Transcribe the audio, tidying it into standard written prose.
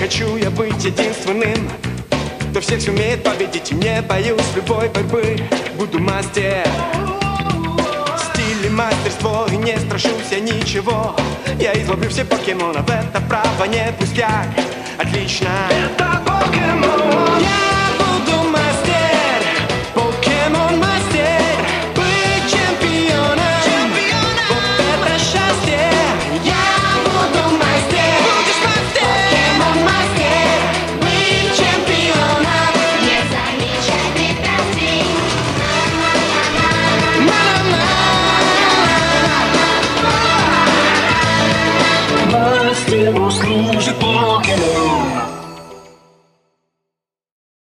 хочу я быть единственным, кто всех сумеет победить. Не боюсь любой борьбы, буду мастер. Стиль и мастерство, и не страшусь я ничего. Я изловлю всех покемонов, это право не пустяк. Отлично, это покемон.